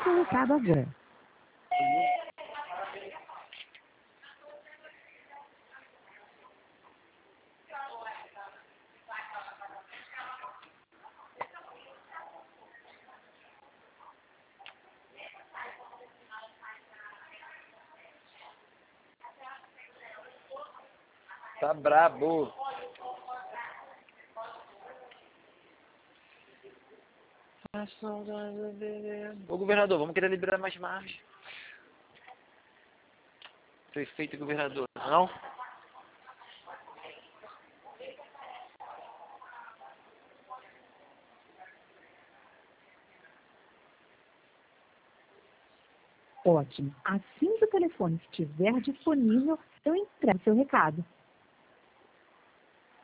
seu recado agora. Tá brabo. Ô governador, vamos querer liberar mais margem. Prefeito e governador, não? Ótimo. Assim que o telefone estiver disponível, eu entrego seu recado.